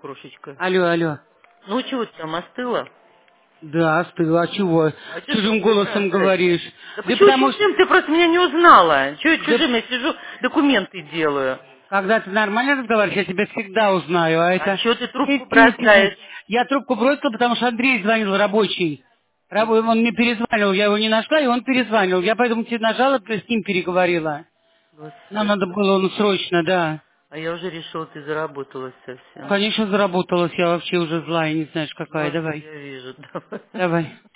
крошечка. Алло, алло. Ну, чего ты там, остыла? Да, остыла. А чего? А что Чужим ты голосом говоришь. Да Да почему потому что... чужим? Ты просто меня не узнала. Чего Да чужим? Я сижу, документы делаю. когда ты нормально разговариваешь, я тебя всегда узнаю. А А это... чего ты трубку Естественно. бросаешь? Я трубку бросила, потому что Андрей звонил рабочий. Он мне перезвонил, я его не нашла, и он перезвонил. Я поэтому тебе нажала, с ним переговорила. Нам надо Господи. было, срочно, да. А я уже решила, ты заработалась совсем. Конечно, заработалась, я вообще уже злая, не знаешь какая. Вот, Давай, я вижу. Давай. давай.